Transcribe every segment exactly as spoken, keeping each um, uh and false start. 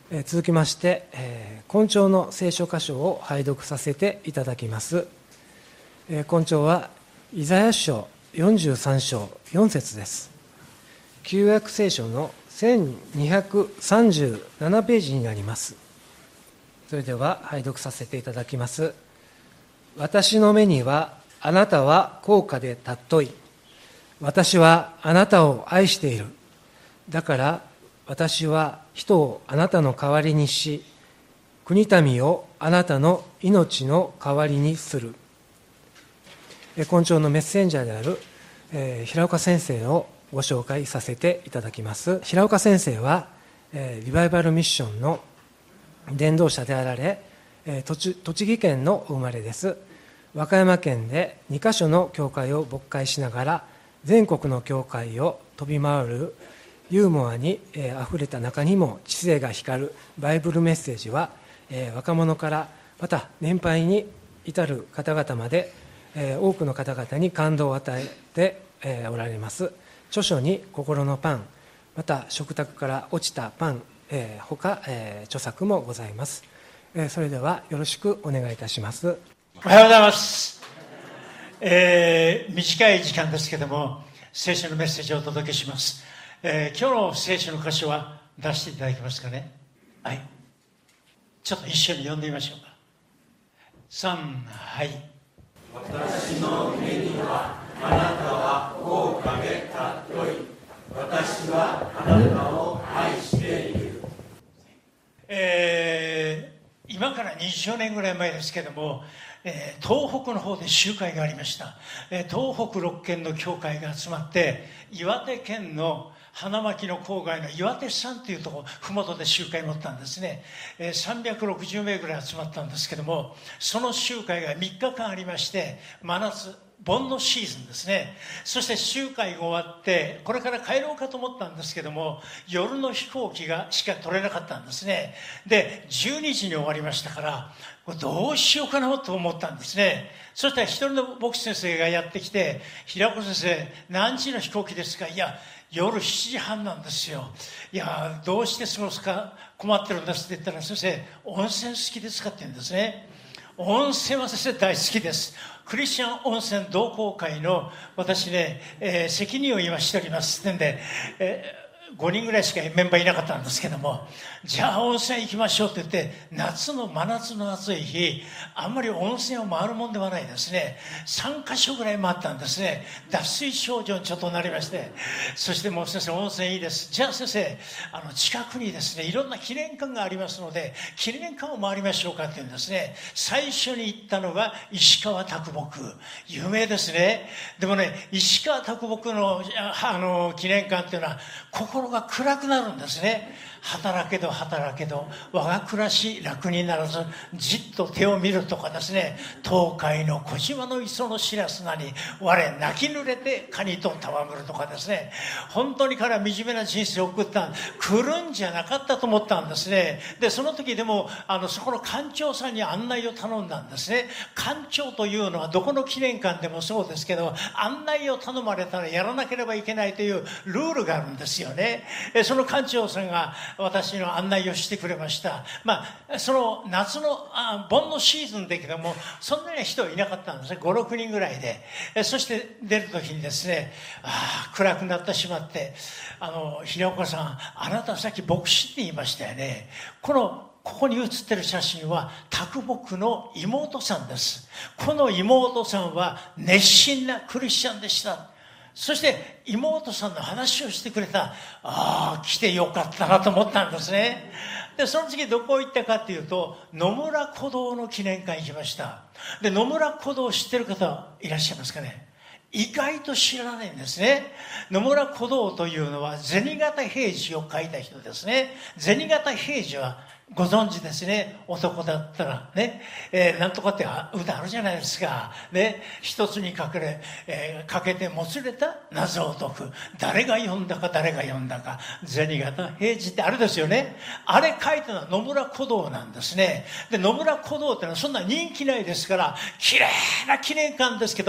えー、続きまして、えー、今朝の聖書箇所を拝読させていただきます。えー、今朝はイザヤ書よんじゅうさん章よん節です。旧約聖書のせんにひゃくさんじゅうななページになります。それでは拝読させていただきます。私の目にはあなたは高価で尊い。私はあなたを愛している。だから私は人をあなたの代わりにし、国民をあなたの命の代わりにする。今朝のメッセンジャーである、えー、平岡先生をご紹介させていただきます。平岡先生は、えー、リバイバルミッションの伝道者であられ、えー、栃, 栃木県のお生まれです。和歌山県でにカ所の教会を牧会しながら、全国の教会を飛び回るユーモアにあふれた中にも知性が光るバイブルメッセージは、若者からまた年配に至る方々まで多くの方々に感動を与えておられます。著書に心のパン、また食卓から落ちたパン、ほか著作もございます。それではよろしくお願いいたします。 おはようございます。えー、短い時間ですけども聖書のメッセージをお届けします。えー、今日の聖書の箇所は出していただけますかね。はい、ちょっと一緒に読んでみましょうか。さん、はい。 私の目にはあなたは高価で尊い。私はあなたを愛している。 えー、今からにじゅうねんぐらい前ですけども、えー、東北の方で集会がありました。えー、東北ろっけんの教会が集まって岩手県の花巻の郊外の岩手山というところふもとで集会を持ったんですね。えー、さんびゃくろくじゅうめいぐらい集まったんですけども、その集会がみっかかんありまして、真夏盆のシーズンですね。そして集会が終わってこれから帰ろうかと思ったんですけども、夜の飛行機がしか取れなかったんですね。でじゅうにじに終わりましたから、これどうしようかなと思ったんですね。そしたら一人の牧師先生がやってきて、平子先生何時の飛行機ですか。いや夜しちじはんなんですよ。いやどうして過ごすか困ってるんですって言ったら、先生温泉好きですかって言うんですね。温泉は先生大好きです。クリスチャン温泉同好会の私ね、えー、責任を今しておりますってんで、えーごにんぐらいしかメンバーいなかったんですけども、じゃあ温泉行きましょうって言って、夏の真夏の暑い日、あんまり温泉を回るもんではないですね。さんカ所ぐらい回ったんですね。脱水症状にちょっとなりまして、そしてもう先生温泉いいです。じゃあ先生、あの近くにですねいろんな記念館がありますので記念館を回りましょうかって言うんですね。最初に行ったのが石川啄木、有名ですね。でもね、石川啄木のあの記念館っていうのは心が暗くなるんですね。働けど働けど我が暮らし楽にならず、じっと手を見るとかですね、東海の小島の磯の白砂に我泣き濡れてカニと戯るとかですね、本当に彼は惨めな人生を送った。来るんじゃなかったと思ったんですね。でその時でもあのそこの館長さんに案内を頼んだんですね。館長というのはどこの記念館でもそうですけど、案内を頼まれたらやらなければいけないというルールがあるんですよね。その館長さんが私の案内をしてくれました。まあその夏のあ盆のシーズンだけども、そんなに人はいなかったんですね。ご、ろくにんぐらいで。えそして出る時にですね、あ暗くなってしまって、あの平岡さん、あなたさっき牧師って言いましたよね。このここに写ってる写真は啄木の妹さんです。この妹さんは熱心なクリスチャンでした。そして妹さんの話をしてくれた。ああ来てよかったなと思ったんですね。でその次どこ行ったかっていうと、野村古道の記念館行きました。で野村古道知ってる方いらっしゃいますかね。意外と知らないんですね。野村古道というのは銭形平次を書いた人ですね。銭形平次はご存知ですね。男だったらね、えー、なんとかって歌あるじゃないですか。ね、一つにかけれ、えー、かけてもつれた謎を解く。誰が読んだか誰が読んだか。銭形平次ってあれですよね。あれ書いたのは野村古道なんですね。で、野村古道ってのはそんな人気ないですから、綺麗な記念館ですけど、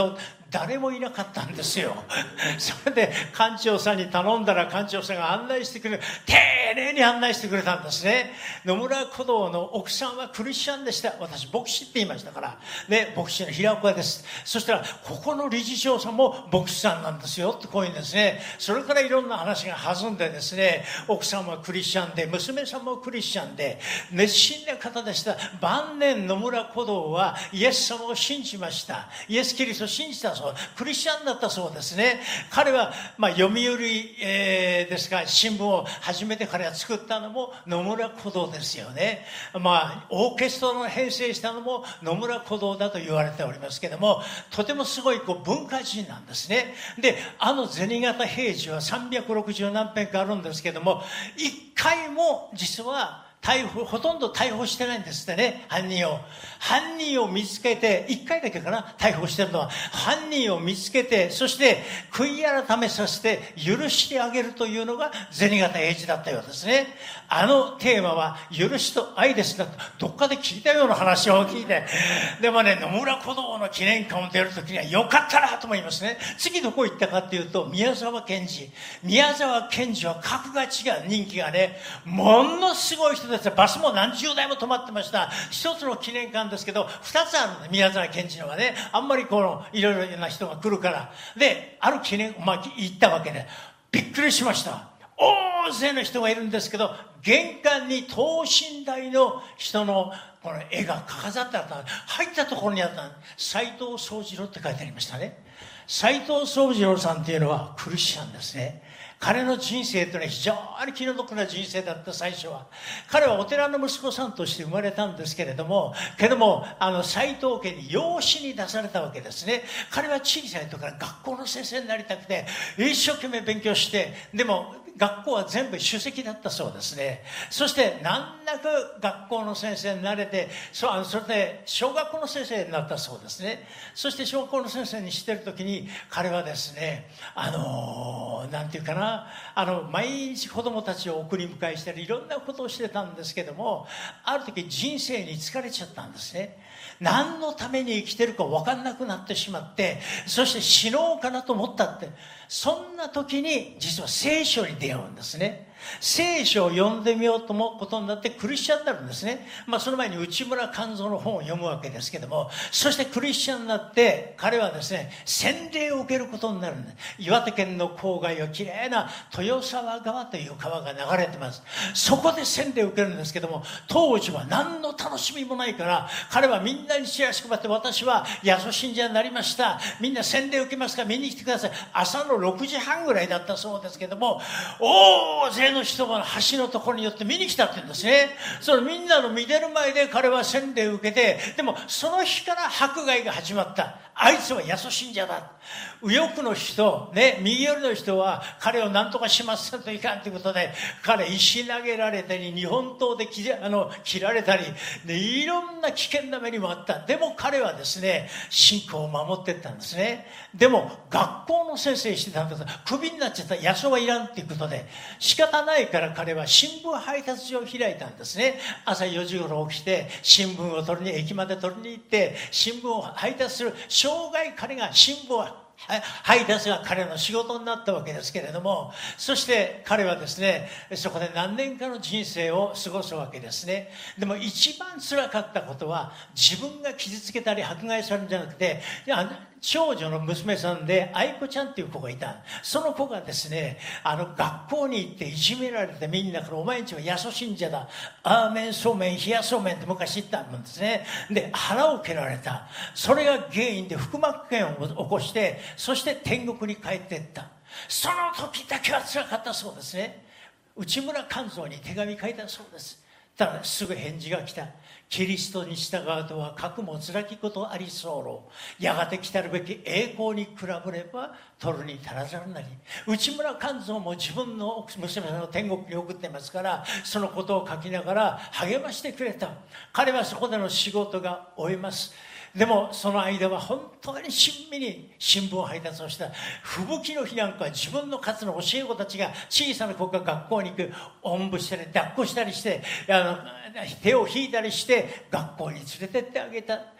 誰もいなかったんですよ。それで館長さんに頼んだら館長さんが案内してくれる、丁寧に案内してくれたんですね。野村古道の奥さんはクリスチャンでした。私牧師って言いましたから、ね、牧師の平岡です。そしたらここの理事長さんも牧師さんなんですよってこういうんですね。それからいろんな話が弾んでですね、奥さんはクリスチャンで娘さんもクリスチャンで熱心な方でした。晩年野村古道はイエス様を信じました。イエスキリストを信じたそう、クリスチャンだったそうですね。彼は、まあ、読売、えー、ですが新聞を初めて彼は作ったのも野村古道ですよね。まあオーケストラの編成したのも野村古道だと言われておりますけども、とてもすごいこう文化人なんですね。で、あの銭形平次はさんびゃくろくじゅう何編かあるんですけども、一回も実は逮捕、ほとんど逮捕してないんですってね、犯人を。犯人を見つけて、一回だけかな、逮捕してるのは。犯人を見つけて、そして悔い改めさせて許してあげるというのが銭形平次だったようですね。あのテーマは許しと愛ですだと、どっかで聞いたような話を聞いて。でもね、野村古道の記念館を出るときにはよかったなと思いますね。次どこ行ったかっていうと、宮沢賢治。宮沢賢治は格が違う、人気がね、ものすごい人です。バスも何十台も止まってました。一つの記念館ですけど、二つあるんです。宮沢賢治のはね、あんまりこのいろいろな人が来るから。で、ある記念、まあ、行ったわけで、びっくりしました。大勢の人がいるんですけど、玄関に等身大の人のこの絵が飾ってあった。入ったところにあった斎藤宗次郎って書いてありましたね。斎藤宗次郎さんっていうのはクリスチャンですね。彼の人生というのは非常に気の毒な人生だった。最初は彼はお寺の息子さんとして生まれたんですけれども、けどもあの斎藤家に養子に出されたわけですね。彼は小さい時から学校の先生になりたくて一生懸命勉強して、でも学校は全部首席だったそうですね。そして難なく学校の先生になれて、そあのそれで小学校の先生になったそうですね。そして小学校の先生にしてる時に彼はですね、あのなんていうかな、あの毎日子供たちを送り迎えしたりいろんなことをしてたんですけども、ある時人生に疲れちゃったんですね。何のために生きてるか分かんなくなってしまって、そして死のうかなと思ったって、そんな時に実は聖書に出会うんですね。聖書を読んでみようと思うことになってクリスチャンになるんですね。まあその前に内村勘三の本を読むわけですけども、そしてクリスチャンになって彼はですね、洗礼を受けることになるんです。岩手県の郊外をきれいな豊沢川という川が流れてます。そこで洗礼を受けるんですけども、当時は何の楽しみもないから彼はみんなにチラシ配って、私は八十信者になりました、みんな洗礼を受けますから見に来てください。朝のろくじはんぐらいだったそうですけども、大勢の人が橋のところによって見に来たって言うんですね。そのみんなの見てる前で彼は洗礼を受けて、でもその日から迫害が始まった。あいつは八十信者だ。右翼の人、ね、右寄りの人は彼を何とかしますといかんということで、彼石投げられたり日本刀で切あの切られたりで、いろんな危険な目にもあった。でも彼はですね、信仰を守っていったんですね。でも学校の先生してたんです。クビになっちゃった。野草はいらんっていうことで仕方ないから彼は新聞配達所を開いたんですね。朝よじ頃起きて新聞を取りに駅まで取りに行って新聞を配達する。生涯彼が新聞を配達が彼の仕事になったわけですけれども、そして彼はですね、そこで何年かの人生を過ごすわけですね。でも一番辛かったことは、自分が傷つけたり迫害されるんじゃなくて、長女の娘さんで愛子ちゃんっていう子がいた。その子がですね、あの学校に行っていじめられて、みんなからお前んちは八十信者だ、アーメンそうめん冷やそうめんって昔言ったんですね。で腹を蹴られた。それが原因で腹膜炎を起こして、そして天国に帰っていった。その時だけは辛かったそうですね。内村勘三に手紙書いたそうです。ただすぐ返事が来た。キリストに従うとはかくも辛きことあり候。やがて来たるべき栄光に比べれば取るに足らざるなり。内村勘三も自分の娘さんを天国に送ってますから、そのことを書きながら励ましてくれた。彼はそこでの仕事が終えます。でもその間は本当に親身に新聞配達をした。吹雪の日なんかは自分の数の教え子たちが、小さな子が学校に行く、おんぶしたり抱っこしたりして、あの手を引いたりして学校に連れてってあげた。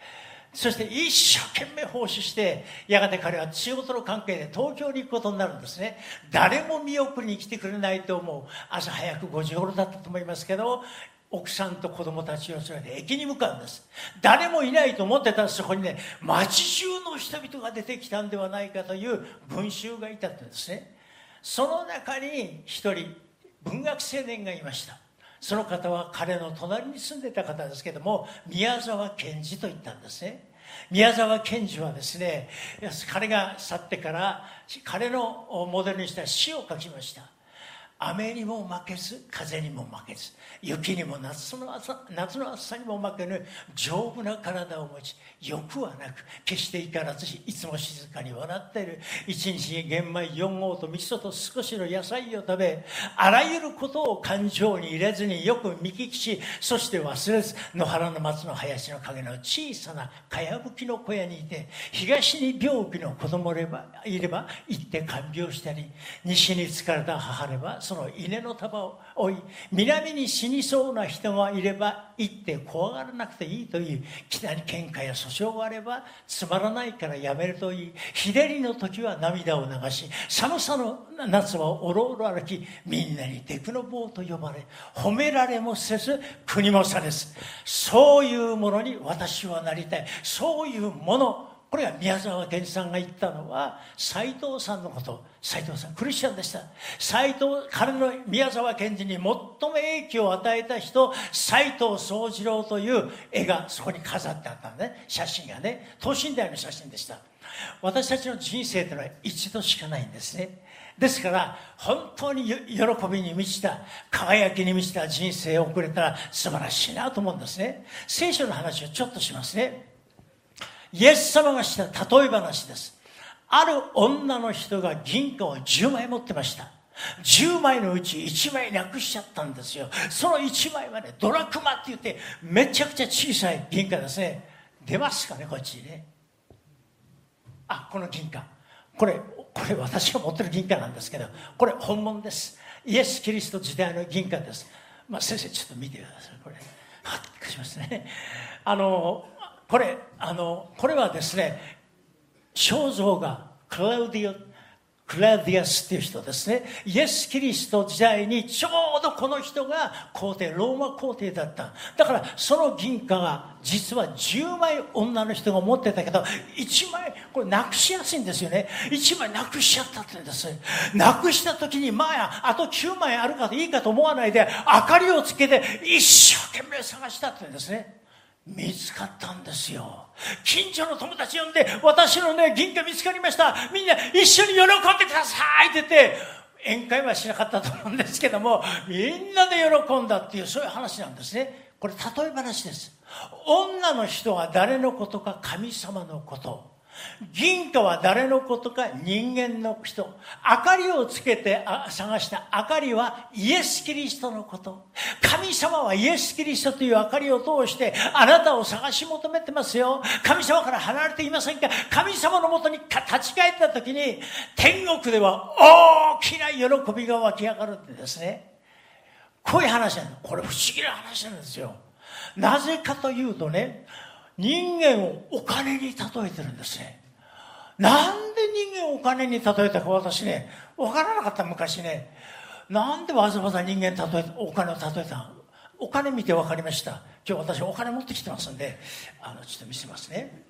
そして一生懸命奉仕して、やがて彼は仕事の関係で東京に行くことになるんですね。誰も見送りに来てくれないと思う。朝早くごじ頃だったと思いますけど、奥さんと子供たちを連れて駅に向かうんです。誰もいないと思ってたら、そこにね、町中の人々が出てきたんではないかという群衆がいたんですね。その中に一人文学青年がいました。その方は彼の隣に住んでいた方ですけども、宮沢賢治と言ったんですね。宮沢賢治はですね、彼が去ってから彼のモデルにした詩を書きました。雨にも負けず、風にも負けず、雪にも夏の朝、夏の暑さにも負けぬ丈夫な体を持ち、欲はなく決して怒らずし、いつも静かに笑っている。一日に玄米よん合と味噌と少しの野菜を食べ、あらゆることを感情に入れずによく見聞きし、そして忘れず、野原の松の林の陰の小さなかやぶきの小屋にいて、東に病気の子供がいれば行って看病したり、西に疲れた母ればその稲の束を追い、南に死にそうな人がいれば行って怖がらなくていいという、北に喧嘩や訴訟があればつまらないからやめるといい、日照りの時は涙を流し、寒さの夏はおろおろ歩き、みんなにデクの坊と呼ばれ、褒められもせず国もされず、そういうものに私はなりたい。そういうもの、これは宮沢賢治さんが言ったのは斎藤さんのこと。斎藤さんクリスチャンでした。斎藤、彼の宮沢賢治に最も影響を与えた人、斎藤宗次郎という絵がそこに飾ってあったんで、ね、写真がね、等身大の写真でした。私たちの人生というのは一度しかないんですね。ですから本当に喜びに満ちた、輝きに満ちた人生を送れたら素晴らしいなと思うんですね。聖書の話をちょっとしますね。イエス様がした例え話です。ある女の人が銀貨をじゅうまい持ってました。じゅうまいのうちいちまいなくしちゃったんですよ。そのいちまいはね、ドラクマって言ってめちゃくちゃ小さい銀貨ですね。出ますかね、こっちにね。あ、この銀貨、これこれ私が持ってる銀貨なんですけど、これ本物です。イエス・キリスト時代の銀貨です。まあ、先生ちょっと見てください。これはっとしますね。あのこれあのこれはですね、肖像画クラウディオクラウディアスっていう人ですね。イエス・キリスト時代にちょうどこの人が皇帝、ローマ皇帝だった。だからその銀貨が実はじゅうまい女の人が持ってたけど、いちまいこれなくしやすいんですよね。いちまいなくしちゃったって言うんです。なくした時にまああときゅうまいあるかといいかと思わないで、明かりをつけて一生懸命探したって言うんですね。見つかったんですよ。近所の友達呼んで、私のね銀貨見つかりました、みんな一緒に喜んでくださいって言って、宴会はしなかったと思うんですけども、みんなで喜んだっていう、そういう話なんですね。これ例え話です。女の人は誰のことか神様のこと、銀貨は誰のことか人間の人、明かりをつけて探した明かりはイエス・キリストのこと。神様はイエス・キリストという明かりを通してあなたを探し求めてますよ。神様から離れていませんか。神様のもとに立ち返った時に天国では大きな喜びが湧き上がるんですね。こういう話なんです。これ不思議な話なんですよ。なぜかというとね、人間をお金に例えてるんですね。なんで人間をお金に例えたか私ね、分からなかった。昔ね、なんでわざわざ人間に例えお金を例えた。お金見て分かりました。今日私お金持ってきてますんで、あのちょっと見せますね。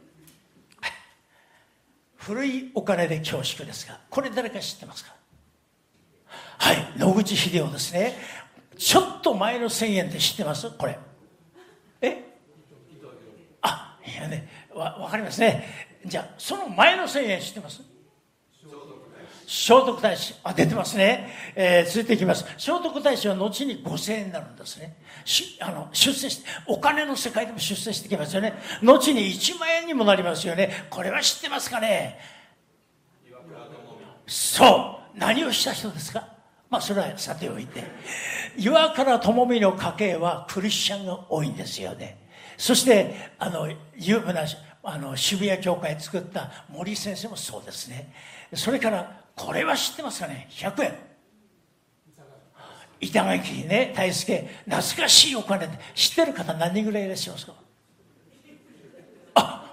古いお金で恐縮ですが、これ誰か知ってますか。はい、野口英世ですね。ちょっと前のせんえんで知ってます。これえあ、いやね、わ、わかりますね。じゃあ、その前のせんえん知ってます。聖徳太子。あ、出てますね。えー、続いていきます。聖徳太子は後にごせんえんになるんですね。しあの出世して、お金の世界でも出世してきますよね。後にいちまんえんにもなりますよね。これは知ってますかね。そう。何をした人ですか。まあ、それはさておいて。岩倉智美の家系はクリスチャンが多いんですよね。そしてあの有名なあの渋谷教会作った森先生もそうですね。それからこれは知ってますかね。ひゃくえん板垣ね大輔、懐かしいお金って知ってる方何人ぐらいいらっしゃいますか。あ、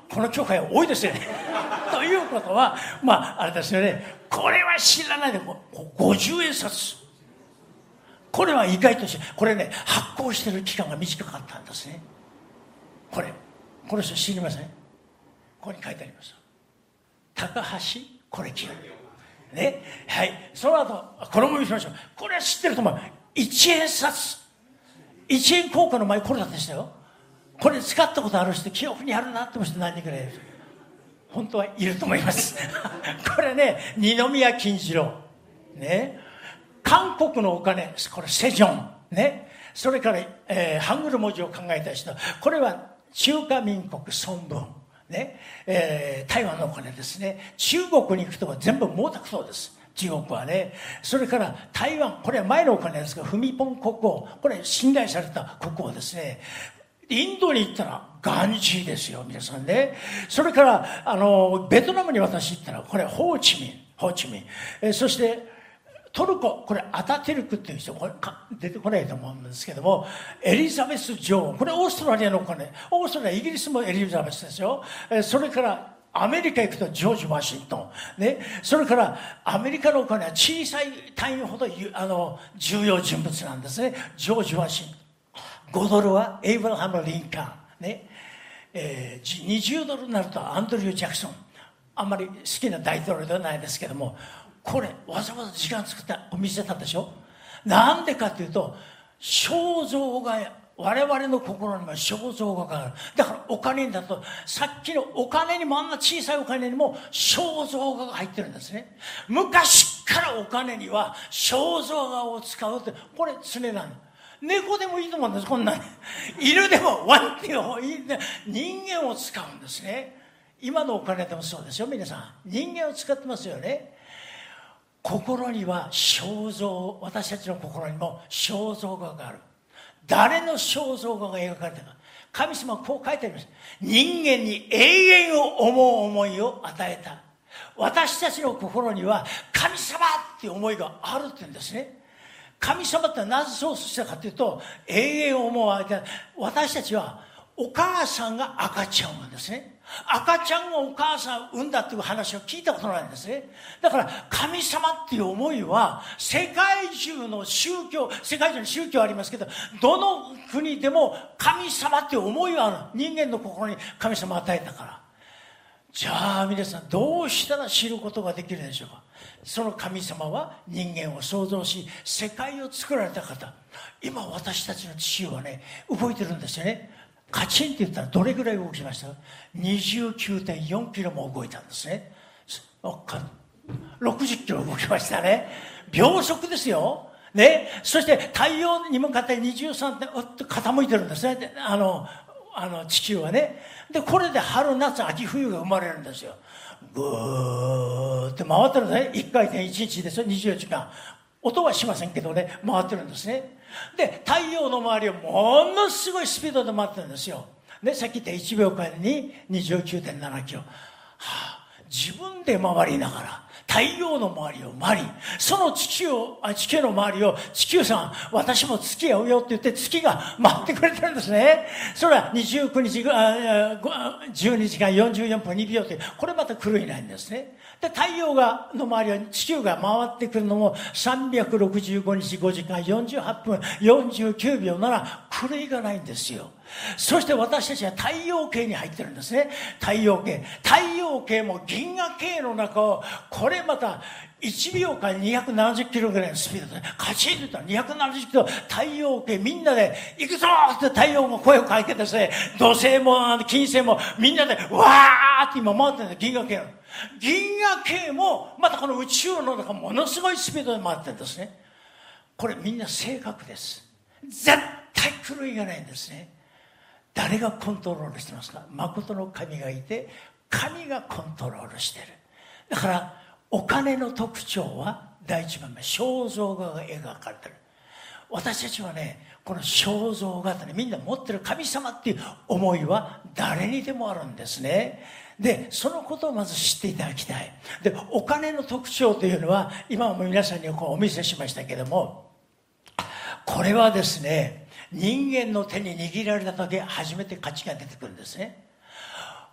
この教会は多いですよねということはまああれですよね、これは知らないでごじゅうえん札、これは意外としこれね発行してる期間が短かったんですね。これこの人知りません？ここに書いてあります。高橋コレキね、はい。その後これも見ましょう。これは知ってると思う。いちえん札、いちえん硬貨の前これだったでしたよ。これ使ったことある人、記憶にあるなって思う人何人くらいいる？本当はいると思いますこれね、二宮金次郎ね、韓国のお金、これセジョンね、それから、えー、ハングル文字を考えた人、これは中華民国孫文ね、えー、台湾のお金ですね。中国に行くと全部毛沢東です、中国はね。それから台湾、これは前のお金ですが、フミポン国王、これ信頼された国王ですね。インドに行ったらガンジーですよ、皆さんね。それからあのベトナムに私行ったら、これホーチミン、ホーチミン、えー、そしてトルコ、これアタテルクっていう人、これ出てこないと思うんですけども、エリザベス女王、これオーストラリアのお金、オーストラリア、イギリスもエリザベスですよ。えー、それからアメリカ行くとジョージ・ワシントン、ね、それからアメリカのお金は小さい単位ほどあの重要人物なんですね。ジョージ・ワシントン、ごドルはエイブラハム・リンカーン、ねえー、にじゅうドルになるとアンドリュー・ジャクソン、あんまり好きな大統領ではないですけども、これわざわざ時間作ってお見せたでしょ。なんでかというと、肖像が我々の心にも肖像画がある。だからお金にだと、さっきのお金にもあんな小さいお金にも肖像画が入ってるんですね。昔からお金には肖像画を使うって、これ常なの。猫でもいいと思うんです、こんなに。犬でもワンっていう人間を使うんですね。今のお金でもそうですよ、皆さん。人間を使ってますよね。心には肖像、私たちの心にも肖像画がある。誰の肖像画が描かれたか。神様はこう書いてあります。人間に永遠を思う思いを与えた。私たちの心には神様っていう思いがあるって言うんですね。神様ってなぜそうしたかというと、永遠を思う相手、私たちはお母さんが赤ちゃんを産むんですね。赤ちゃんがお母さんを産んだっていう話を聞いたことないんですね。だから神様っていう思いは世界中の宗教、世界中に宗教ありますけど、どの国でも神様っていう思いはある。人間の心に神様を与えたから。じゃあ皆さん、どうしたら知ることができるでしょうか。その神様は人間を創造し世界を作られた方。今私たちの地球はね、動いてるんですよね。カチンって言ったらどれぐらい動きました？ にじゅうきゅうてんよん キロも動いたんですね。ろくじゅっキロ動きましたね。秒速ですよ。ね、そして太陽に向かってにじゅうさんてんうっと傾いてるんですね。あのあの地球はね。でこれで春夏秋冬が生まれるんですよ。ぐーって回ってるんですね。いっかいてんいちにちですよ。にじゅうよじかん。音はしませんけどね、回ってるんですね。で太陽の周りをものすごいスピードで回ってるんですよ。でさっき言ったいちびょうかんに にじゅうきゅうてんなな キロ、はあ、自分で回りながら太陽の周りを回り、その地球をあ地球の周りを、地球さん私も月へ追うよって言って月が回ってくれてるんですね。それはにじゅうくにちあじゅうにじかんよんじゅうよんぷんにびょうという、これまた狂いないんですね。で太陽がの周りは地球が回ってくるのもさんびゃくろくじゅうごにちごじかんよんじゅうはっぷんよんじゅうきゅうびょうなら狂いがないんですよ。そして私たちは太陽系に入ってるんですね。太陽系太陽系も銀河系の中を、これまたいちびょうかんにひゃくななじゅっキロぐらいのスピードでカチンといったらにひゃくななじゅっキロ、太陽系みんなで行くぞって太陽が声をかけてですね、土星も金星もみんなでわーって今回ってるんです。銀河系の銀河系もまたこの宇宙の中ものすごいスピードで回ってるんですね。これみんな正確です。絶対狂いがないんですね。誰がコントロールしてますか？誠の神がいて、神がコントロールしている。だからお金の特徴は第一番目、肖像画が描かれている。私たちはね、この肖像画ってね、みんな持ってる神様っていう思いは誰にでもあるんですね。でそのことをまず知っていただきたい。でお金の特徴というのは今も皆さんにこうお見せしましたけども、これはですね、人間の手に握られた時初めて価値が出てくるんですね。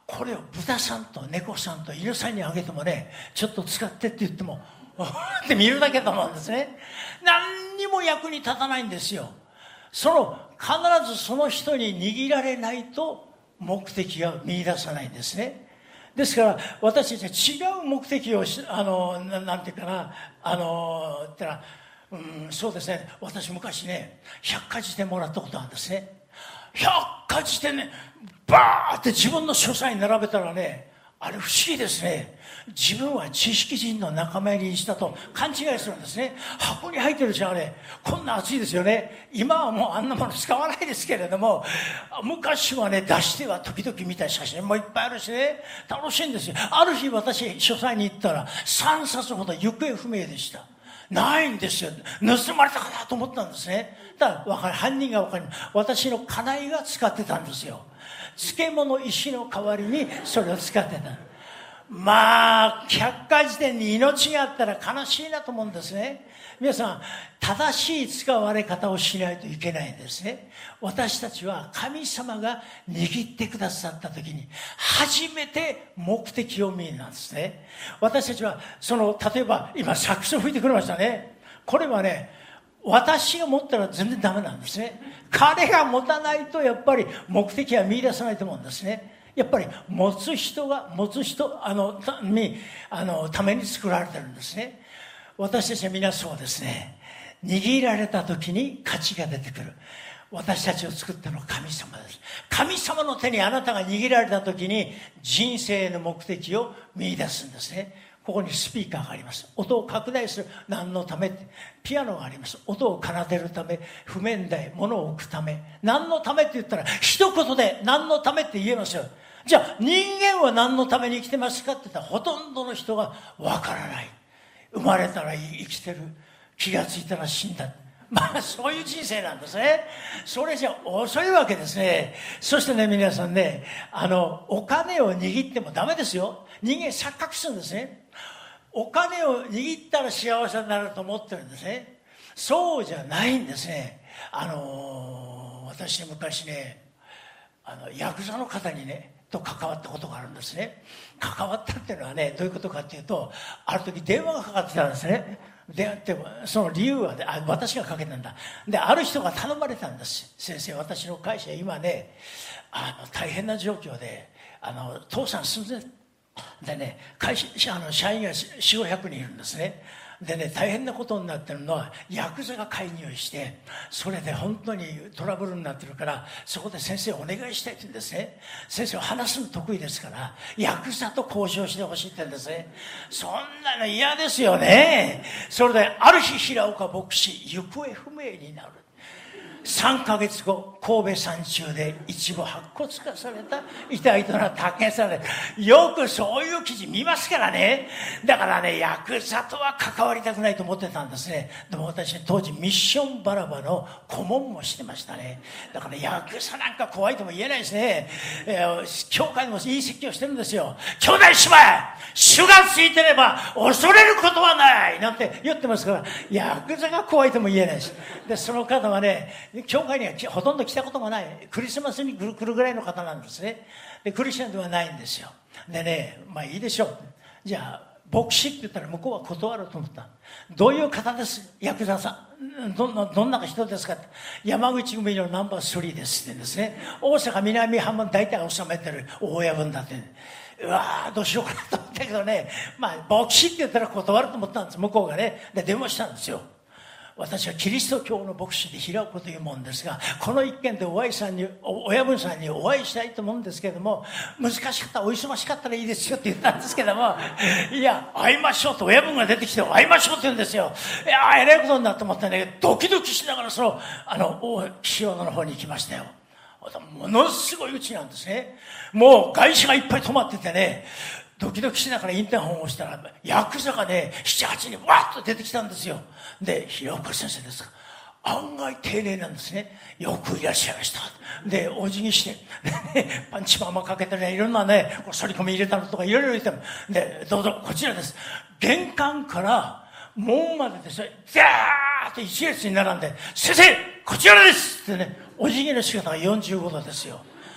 これを豚さんと猫さんと犬さんにあげてもね、ちょっと使ってって言ってもって見るだけだと思うんですね。何にも役に立たないんですよ。その必ずその人に握られないと目的が見出さないんですね。ですから私たちは違う目的をあの な, なんていうかなあの言ったら、うん、そうですね、私昔ね百科事典もらったことあるんですね。百科事典ね、バーって自分の書斎に並べたらね、あれ不思議ですね。自分は知識人の仲間入りしたと勘違いするんですね。箱に入ってるじゃん、あれこんな厚いですよね。今はもうあんなもの使わないですけれども、昔はね、出しては時々見た写真もいっぱいあるしね、楽しいんですよ。ある日私書斎に行ったらさんさつほど行方不明でした。ないんですよ。盗まれたかなと思ったんですね。だから分かる、犯人が分かる。私の家内が使ってたんですよ。漬物石の代わりにそれを使ってた。まあ百科事典に命があったら悲しいなと思うんですね。皆さん、正しい使われ方をしないといけないんですね。私たちは神様が握ってくださった時に初めて目的を見るんですね。私たちはその例えば今サックスを吹いてくれましたね。これはね、私が持ったら全然ダメなんですね。彼が持たないとやっぱり目的は見出さないと思うんですね。やっぱり持つ人が持つ人あのたにあのために作られてるんですね。私たちは皆そうですね。握られた時に価値が出てくる。私たちを作ったのは神様です。神様の手にあなたが握られた時に人生の目的を見出すんですね。ここにスピーカーがあります。音を拡大する。何のため？ピアノがあります。音を奏でるため、譜面台、物を置くため。何のためって言ったら一言で何のためって言えますよ。じゃあ人間は何のために生きてますかって言ったらほとんどの人がわからない。生まれたら生きてる。気がついたら死んだ。まあそういう人生なんですね。それじゃ遅いわけですね。そしてね、皆さんね、あのお金を握ってもダメですよ。人間錯覚するんですね。お金を握ったら幸せになると思ってるんですね。そうじゃないんですね。あの私昔ね、あのヤクザの方にねと関わったことがあるんですね。関わったっていうのはね、どういうことかっていうと、ある時電話がかかってきたんですね。で、でもその理由は、ね、あ私がかけたんだ。で、ある人が頼まれたんです。先生、私の会社今ね、あの大変な状況で、あの倒産寸前でね、会社あの社員がよんひゃく、ごひゃくにんいるんですね。でね、大変なことになってるのはヤクザが介入して、それで本当にトラブルになってるから、そこで先生お願いしたいって言うんですね。先生は話すの得意ですからヤクザと交渉してほしいって言うんですね。そんなの嫌ですよね。それである日平岡牧師行方不明になる。さんかげつご、神戸山中で一部白骨化された遺体となって発見される。よくそういう記事見ますからね。だからね、ヤクザとは関わりたくないと思ってたんですね。でも私当時ミッションバラバの顧問もしてましたね。だからヤクザなんか怖いとも言えないですね。えー、教会もいい説教してるんですよ。兄弟姉妹、主がついてれば恐れることはないなんて言ってますから、ヤクザが怖いとも言えないし。で、その方はね、教会にはほとんど来たこともない。クリスマスに来る、来るぐらいの方なんですね。で、クリスチャンではないんですよ。でね、まあいいでしょう。じゃあ、牧師って言ったら向こうは断ると思った。どういう方です？ヤクザさん。どんな、どんな人ですかって。山口組のナンバースリーですって言うんですね。大阪南半分大体収めてる大親分だって。うわー、どうしようかなと思ったけどね。まあ、牧師って言ったら断ると思ったんです。向こうがね。で、電話したんですよ。私はキリスト教の牧師で平子というもんですが、この一件でお会いさんに、親分さんにお会いしたいと思うんですけれども、難しかったらお忙しかったらいいですよって言ったんですけども、いや、会いましょうと親分が出てきて会いましょうって言うんですよ。いや、えらいことになって思ってね、ドキドキしながらその、あの、岸和田の方に行きましたよ。ものすごいうちなんですね。もう外車がいっぱい止まっててね、ドキドキしながらインターホンを押したら、ヤクザがね、七八人わっと出てきたんですよ。で、平岡先生ですか。案外丁寧なんですね。よくいらっしゃいました。で、お辞儀して、ね、パンチパーマかけてね、いろんなね、こう反り込み入れたのとかいろいろ入れても、で、どうぞ、こちらです。玄関から門までですね、ザーッと一列に並んで、先生、こちらですってね、お辞儀の仕方がよんじゅうごどですよ。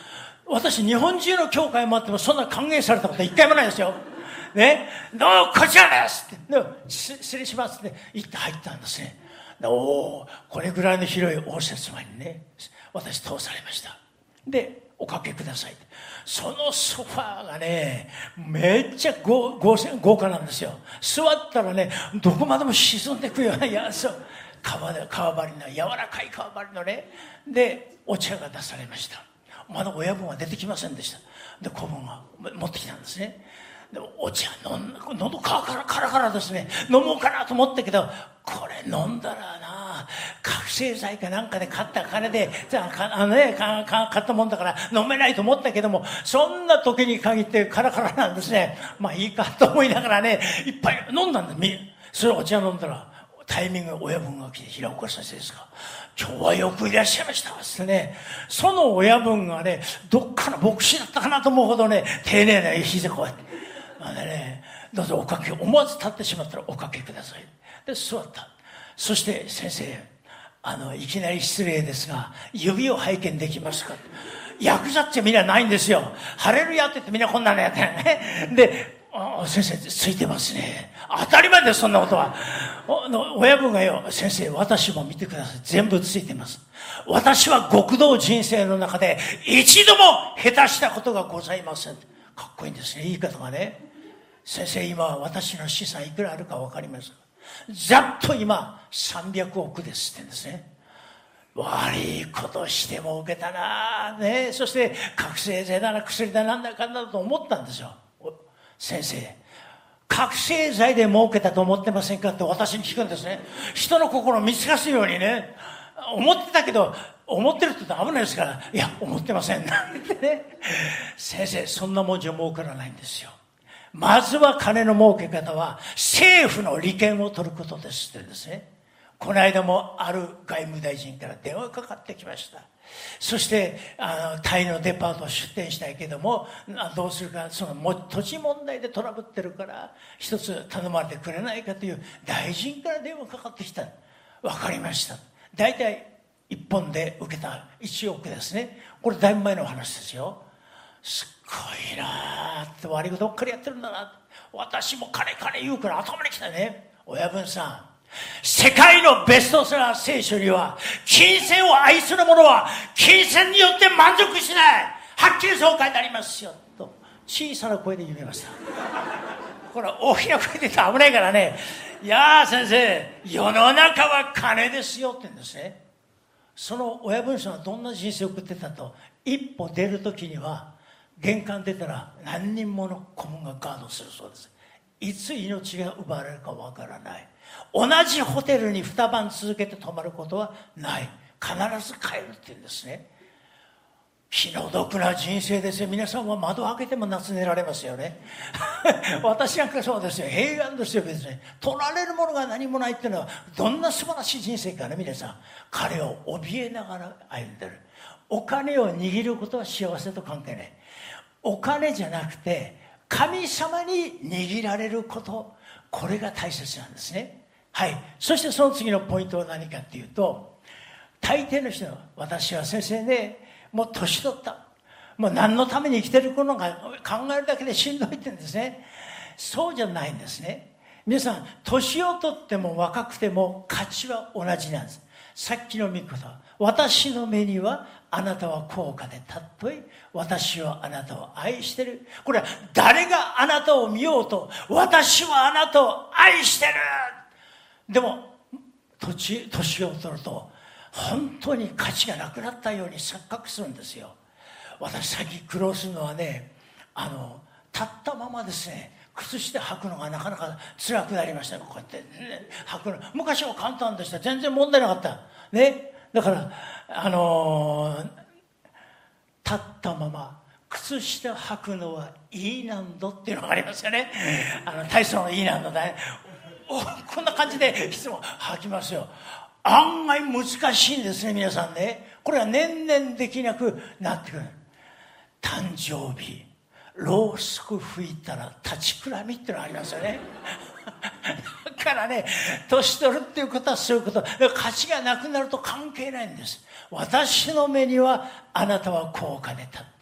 私日本中の教会もあってもそんな歓迎されたこと一回もないですよ。ね、どうもこちらですって、失礼しますって言って入ったんですね。おお、これぐらいの広い応接間にね、私通されました。で、おかけください。そのソファーがね、めっちゃ豪華なんですよ。座ったらね、どこまでも沈んでいくようなやつ、革で革張りの柔らかい革張りのね。で、お茶が出されました。まだ親分は出てきませんでした。で、子分が持ってきたんですね。でもお茶飲んだ、喉カラカラカラカラですね。飲もうかなと思ったけど、これ飲んだらな、覚醒剤かなんかで買った金で、あのね、買ったもんだから飲めないと思ったけども、そんな時に限ってカラカラなんですね。まあいいかと思いながらね、いっぱい飲んだんです。それお茶飲んだら、タイミング親分が来て、平岡先生ですか、今日はよくいらっしゃいましたってね、その親分がね、どっかの牧師だったかなと思うほどね、丁寧な膝こうやって、まあね、どうぞおかけ、思わず立ってしまったらおかけください。で、座った。そして先生、あの、いきなり失礼ですが、指を拝見できますか。ヤクザってみんなないんですよ。ハレルヤって言ってみんなこんなのやってね。で、あ、先生、ついてますね。当たり前です、そんなことは。お親分がよ、先生、私も見てください。全部ついてます。私は極道人生の中で一度も下手したことがございません。かっこいいんですね、言い方がね。先生、今私の資産いくらあるか分かりますか。ざっと今さんびゃくおくですってんですね。悪いことして儲けたなね。そして覚醒剤だな薬だなんだかんだと思ったんですよ。先生、覚醒剤で儲けたと思ってませんかって私に聞くんですね。人の心を見透かすようにね、思ってたけど、思ってるって言ったら危ないですから、いや、思ってませんなんてね。先生、そんなもんじゃ儲からないんですよ。まずは金の儲け方は政府の利権を取ることですってですね。この間もある外務大臣から電話がかかってきました。そしてあのタイのデパートを出店したいけどもどうするか、そのも土地問題でトラブってるから一つ頼まれてくれないかという大臣から電話かかってきた。分かりました。大体いっぽんで受けたいちおくですね。これだいぶ前の話ですよ。すっごいなって、悪いことばっかりやってるんだな。私も金金言うから頭にきたね。親分さん、世界のベストセラー聖書には、金銭を愛する者は金銭によって満足しない、はっきりそう書いてありますよと小さな声で言いました。これ大きな声で言ったら危ないからね。いやー先生、世の中は金ですよって言うんですね。その親分さんはどんな人生を送ってたと、一歩出るときには玄関出たら何人もの顧問がガードするそうです。いつ命が奪われるかわからない。同じホテルに二晩続けて泊まることはない。必ず帰るって言うんですね。気の毒な人生ですよ。皆さんは窓を開けても夏寝られますよね。私なんかそうですよ。平安ですよ。別に取られるものが何もないっていうのはどんな素晴らしい人生かね。皆さん、彼を怯えながら歩んでる。お金を握ることは幸せと関係ない。お金じゃなくて神様に握られること、これが大切なんですね。はい。そしてその次のポイントは何かっていうと、大抵の人は、私は先生ね、もう年取った、もう何のために生きてるのか考えるだけでしんどいって言うんですね。そうじゃないんですね。皆さん、年を取っても若くても価値は同じなんです。さっきの御言葉、私の目にはあなたは高価で尊い、私はあなたを愛してる。これは誰があなたを見ようと、私はあなたを愛してる。でも年年を取ると本当に価値がなくなったように錯覚するんですよ。私最近苦労するのはね、あの立ったままですね、靴下履くのがなかなか辛くなりましたね。こうやって、ね、履くの昔は簡単でした。全然問題なかったね。だからあのー、立ったまま靴下履くのは E 難度っていうのがありますよね。あの体操の E 難度だね。おこんな感じでいつも履きますよ。案外難しいんですね、皆さんね。これは年々できなくなってくる。誕生日ろうそく吹いたら立ちくらみっていうのがありますよね。だからね、年取るっていうことはそういうこと。価値がなくなると関係ないんです。私の目にはあなたは高価で尊い、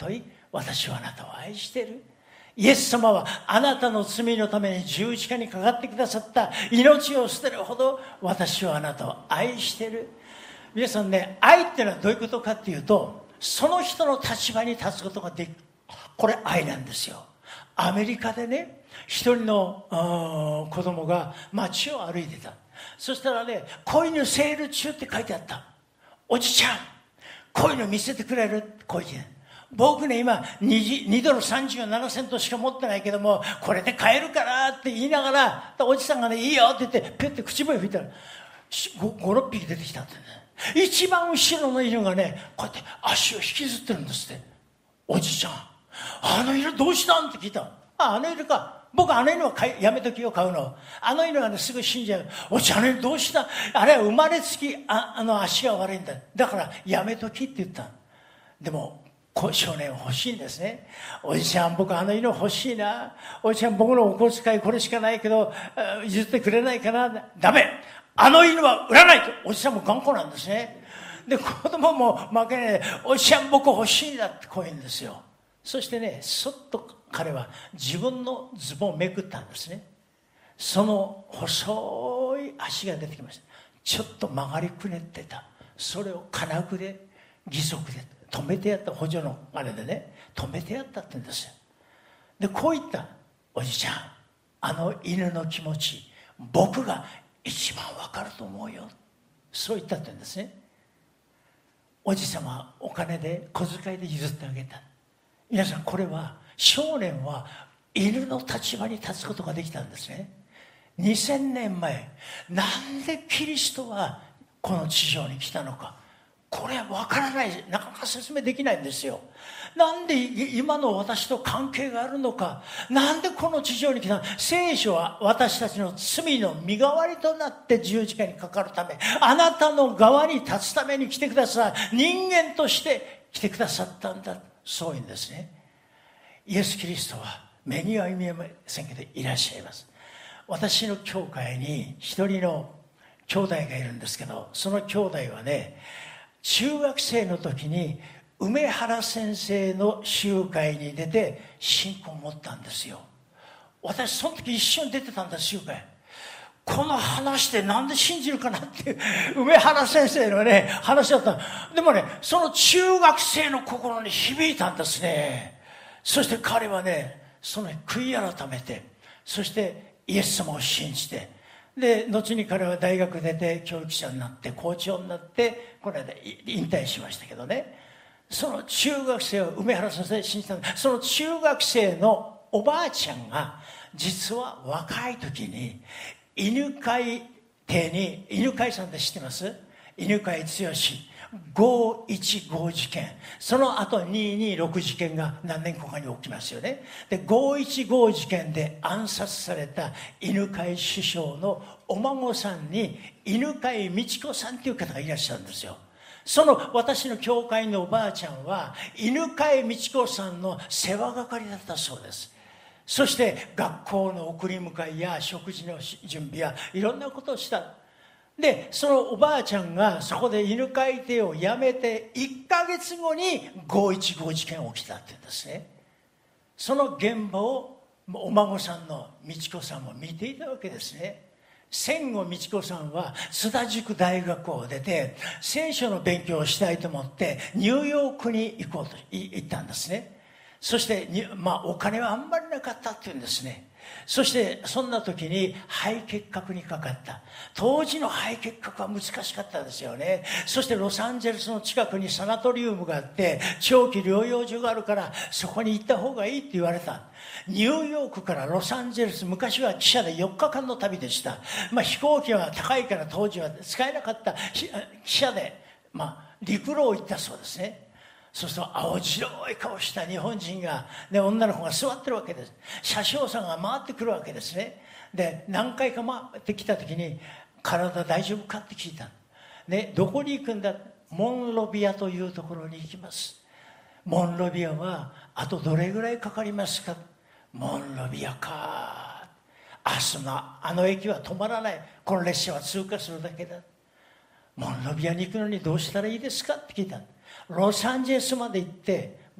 私はあなたを愛している。イエス様はあなたの罪のために十字架にかかってくださった。命を捨てるほど私はあなたを愛している。皆さんね、愛っていうのはどういうことかっていうと、その人の立場に立つことができる。これ愛なんですよ。アメリカでね、一人の子供が街を歩いてた。そしたらね、子犬セール中って書いてあった。おじちゃん、子犬見せてくれる？子犬。僕ね、今 2, にドルさんじゅうななセントしか持ってないけども、これで買えるからって言いながら、おじさんがね、いいよって言って、ペッて口笛吹いたら、ご、ろっぴき出てきたってね。一番後ろの犬がね、こうやって足を引きずってるんですって。おじちゃん、あの犬どうしたんって聞いた。あ、あの犬か。僕あの犬は買いやめときを買うの。あの犬はね、すぐ死んじゃう。おじちゃん、あの犬どうした？あれは生まれつき、あ、あの足が悪いんだ。だからやめときって言った。でも、少年は欲しいんですね。おじちゃん、僕あの犬欲しいな。おじちゃん、僕のお小遣いこれしかないけど、譲ってくれないかな。ダメ。あの犬は売らないと。おじさんも頑固なんですね。で、子供も負けないで、おじちゃん僕欲しいんだってこう言うんですよ。そしてね、そっと彼は自分のズボンをめくったんですね。その細い足が出てきました。ちょっと曲がりくねってた。それを金具で、義足で止めてやった。補助のあれでね、止めてやったって言うんですよ。で、こう言った。おじちゃん、あの犬の気持ち、僕が一番わかると思うよ。そう言ったって言うんですね。おじさまはお金で小遣いで譲ってあげた。皆さん、これは少年は犬の立場に立つことができたんですね。にせんねんまえ、なんでキリストはこの地上に来たのか、これは分からない、なかなか説明できないんですよ。なんで今の私と関係があるのか、なんでこの地上に来たの。聖書は私たちの罪の身代わりとなって十字架にかかるため、あなたの側に立つために来てください。人間として来てくださったんだ。そういうんですね。イエス・キリストは目には見えませんけどいらっしゃいます。私の教会に一人の兄弟がいるんですけど、その兄弟はね、中学生の時に梅原先生の集会に出て信仰を持ったんですよ。私その時一緒に出てたんだ、集会。この話でなんで信じるかなっていう梅原先生のね話だった。でもね、その中学生の心に響いたんですね。そして彼はね、その悔い改めて、そしてイエス様を信じて、で後に彼は大学出て教育者になって校長になって、この間引退しましたけどね、その中学生を梅原先生信じた。その中学生のおばあちゃんが実は若い時に犬飼邸に、犬飼さんって知ってます？犬飼剛ごいちご事件、その後にいにろく事件が何年後かに起きますよね。でごいちご事件で暗殺された犬飼首相のお孫さんに犬飼道子さんという方がいらっしゃるんですよ。その私の教会のおばあちゃんは犬飼道子さんの世話係だったそうです。そして学校の送り迎えや食事の準備やいろんなことをした。でそのおばあちゃんがそこで犬飼邸を辞めていっかげつごにごいちご事件起きたって言うんですね。その現場をお孫さんの道子さんも見ていたわけですね。戦後道子さんは津田塾大学を出て聖書の勉強をしたいと思ってニューヨークに行こうと行ったんですね。そして、まあ、お金はあんまりなかったっていうんですね。そしてそんな時に肺結核にかかった。当時の肺結核は難しかったですよね。そしてロサンゼルスの近くにサナトリウムがあって長期療養所があるからそこに行った方がいいって言われた。ニューヨークからロサンゼルス、昔は汽車でよっかかんの旅でした。まあ、飛行機は高いから当時は使えなかった汽車で、まあ、陸路を行ったそうですね。そうすると青白い顔した日本人が、ね、女の子が座ってるわけです。車掌さんが回ってくるわけですね。で何回か回ってきた時に体大丈夫かって聞いた、ね、どこに行くんだ。モンロビアというところに行きます。モンロビアはあとどれぐらいかかりますか。モンロビアか、明日のあの駅は止まらない、この列車は通過するだけだ。モンロビアに行くのにどうしたらいいですかって聞いた。ロサンゼルスまで行って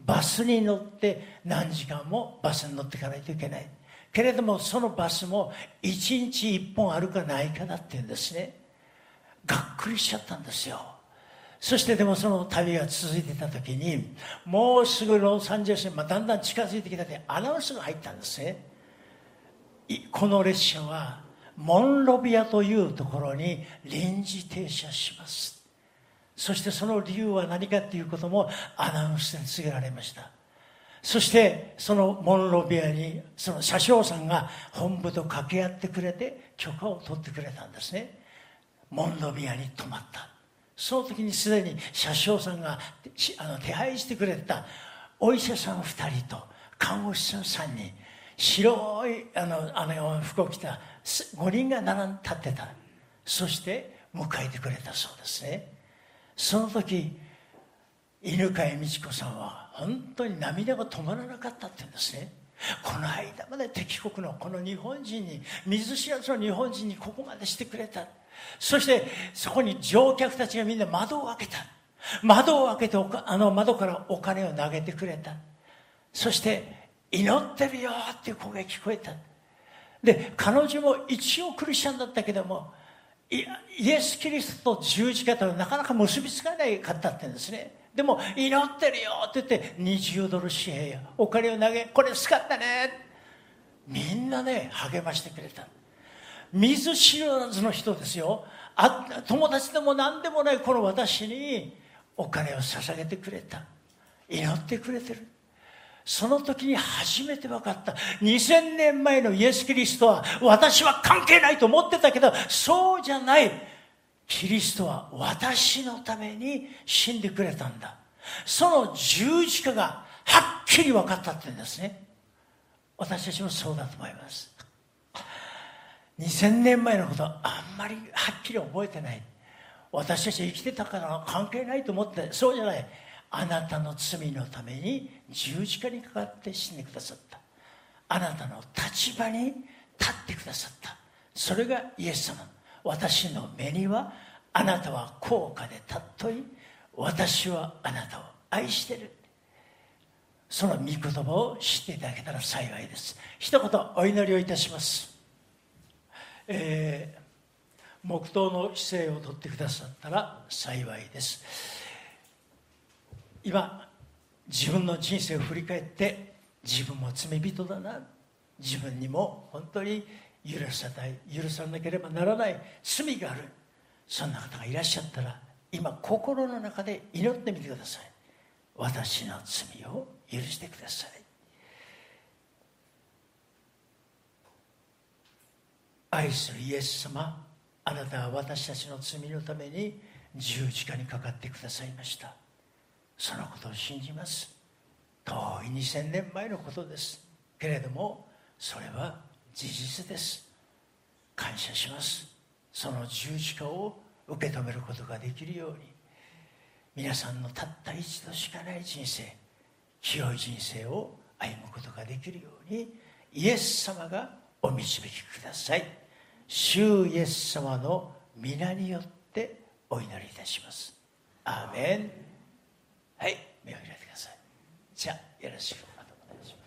バスに乗って何時間もバスに乗っていかないといけない。けれどもそのバスもいちにちいっぽんあるかないかだっていうんですね。がっくりしちゃったんですよ。そしてでもその旅が続いていた時に、もうすぐロサンゼルスに、まあ、だんだん近づいてきたのでアナウンスが入ったんですね。この列車はモンロビアというところに臨時停車します。そしてその理由は何かということもアナウンスで告げられました。そしてそのモンロビアにその車掌さんが本部と掛け合ってくれて許可を取ってくれたんですね。モンロビアに泊まった。その時にすでに車掌さんがあの手配してくれたお医者さんふたりと看護師さんさんにん、白いあのあの服を着たごにんが並んで立ってた。そして迎えてくれたそうですね。その時犬飼美智子さんは本当に涙が止まらなかったって言うんですね。この間まで敵国のこの日本人に、見ず知らずの日本人にここまでしてくれた。そしてそこに乗客たちがみんな窓を開けた。窓を開けてあの窓からお金を投げてくれた。そして祈ってるよっていう声が聞こえた。で彼女も一応クリスチャンだったけども、イエス・キリストと十字架とはなかなか結びつかないかったって言うんですね。でも祈ってるよって言ってにじゅうドル紙幣やお金を投げ、これ使ったね、みんなね励ましてくれた。見ず知らずの人ですよ。あ友達でも何でもないこの私にお金を捧げてくれた。祈ってくれてる。その時に初めて分かった。にせんねんまえのイエス・キリストは私は関係ないと思ってたけど、そうじゃない。キリストは私のために死んでくれたんだ。その十字架がはっきり分かったって言うんですね。私たちもそうだと思います。にせんねんまえのことはあんまりはっきり覚えてない。私たち生きてたから関係ないと思って、そうじゃない。あなたの罪のために十字架にかかって死んでくださった。あなたの立場に立ってくださった。それがイエス様。私の目にはあなたは高価で尊い。私はあなたを愛している。その御言葉を知っていただけたら幸いです。一言お祈りをいたします。えー、黙祷の姿勢をとってくださったら幸いです。今自分の人生を振り返って自分も罪人だな、自分にも本当に許さない許さなければならない罪がある、そんな方がいらっしゃったら今心の中で祈ってみてください。私の罪を許してください。愛するイエス様、あなたは私たちの罪のために十字架にかかってくださいました。そのことを信じます。遠いにせんねんまえのことですけれども、それは事実です。感謝します。その十字架を受け止めることができるように、皆さんのたった一度しかない人生、清い人生を歩むことができるようにイエス様がお導きください。主イエス様の皆によってお祈りいたします。アーメン。はい、目を開いてください。じゃあよろしく。